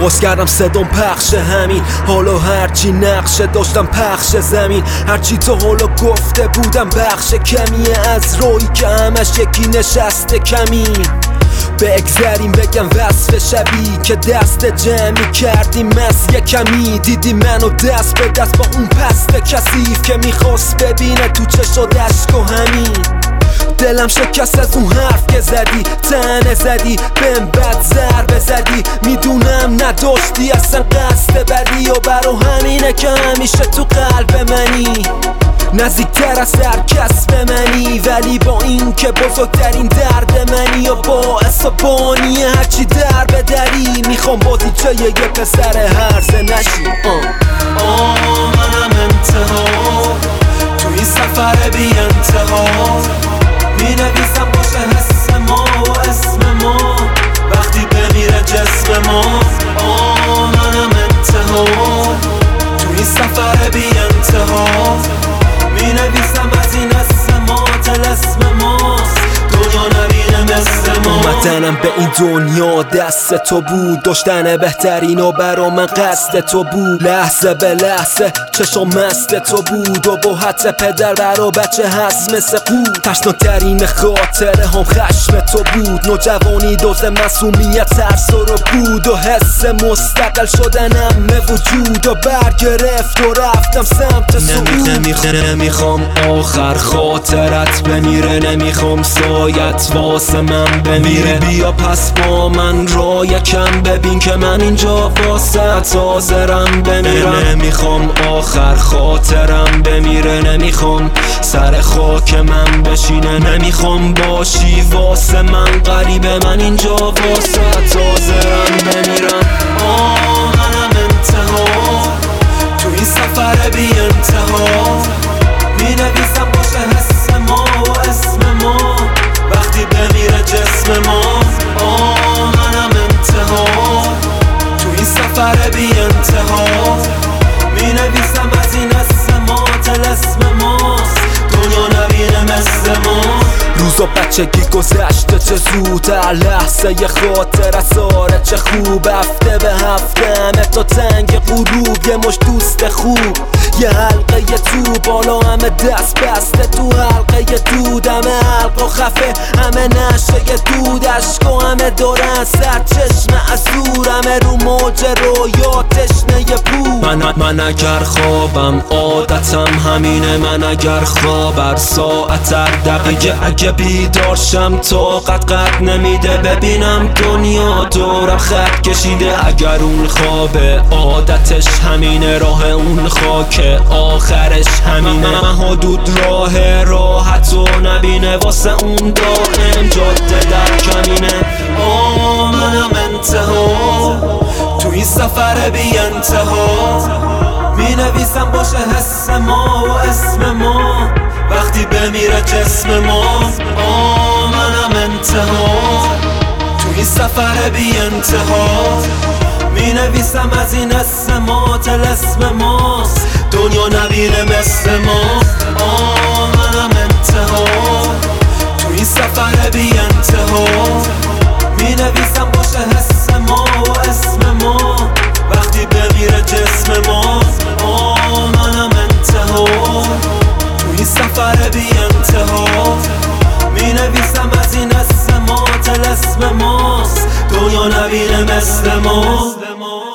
باز کردم صدام پخش همین حالا هرچی نقشه داشتم پخش زمین هرچی تو حالا گفته بودم بخش کمیه از روی که همش یکی نشسته کمی بگذاریم بگم وصف شبی که دست جمعی کردیم از یه کمی دیدی منو دست به دست با اون پست کثیف که میخواست ببینه تو چشات اشک و همین دلم شکست از اون حرف که زدی تنه زدی بهم بد ضربه زدی میدونم نداشتی اصلا قصد بدی و برا همینه که همیشه تو قلب منی نزدیکتر از هر کس به منی ولی با این که بزرگترین درد منی و باعث و بانی هرچی در به دری میخوام بازیچه یه پسر هرزه نشی منم انتها تو این سفر بی انتها می نویسم باشه حس ما و اسم ما وقتی بمیره جسم ما منم انتها تو این سفر بی انتها می نویسم از این اسم ما طلسم ماست دنیا نبینه مثل ما اومدنم به این دنیا دست تو بود داشتن بهترین و برا من قصد تو بود لحظه به لحظه چشم مست تو بود و با حد پدر برا بچه هست مثل قود ترسناکترین خاطره هم خشم تو بود نوجوانی دوز معصومیت ترس رو بود و حس مستقل شدنم وجود و برگرفت و رفتم سمت صعود نمیخوام آخر خاطرت بمیره نمیخوام سایت واسه من بمیره بیا پس با من را یکم ببین که من اینجا واسه حاضرم بمیرم نمیخوام آخر خاطرم بمیره نمیخوام سر خاک من بشینه نمیخوام باشی واسه من غریبه من اینجا واسه حاضرم بمیرم منم انتها تو این سفر بی انتها می نویسم باشه حس ما و اسم ما وقتی بمیره جسم ما منم انتها تو این سفر بی انتها می نویسم از این اسم ما طلسم ماست دنیا نبینه مثل ما روزا بچگی گذشته چه زود هر لحظه یه خاطر ساره چه خوب هفته به هفته همه تا تنگ غروب یه مش دوست خوب یه حلقه یه تو بالا همه دست بسته تو حلقه یه دود همه حلقه خفه همه نشه یه دود عشقا همه دارن سر چشم ازور همه رو موج رویا تشنه یه پول من اگر خوابم عادتم همینه من اگر خواب هر ساعت هر دقیقه اگه بیدارشم طاقت قد نمیده ببینم دنیا دورم خط کشیده اگر اون خوابه عادتش همینه راه اون خاکه آخرش همینه محدود راه راحت و نبینه واسه اون دائم جاده در کمینه منم انتها تو این سفر بی انتها می نویسم باشه حس ما و اسم ما وقتی بمیره جسم ما منم انتها تو این سفر بی انتها می نویسم از این اسم ما طلسم ماست دنیا نبینه مثل ما منم انتها تو این سفر بی انتها می نویسم باشه حس ما و اسم ما وقتی بمیره جسم ما منم انتها تو این سفر بی انتها می نویسم از این اسم ما طلسم ماست دنیا نبینه مثل ما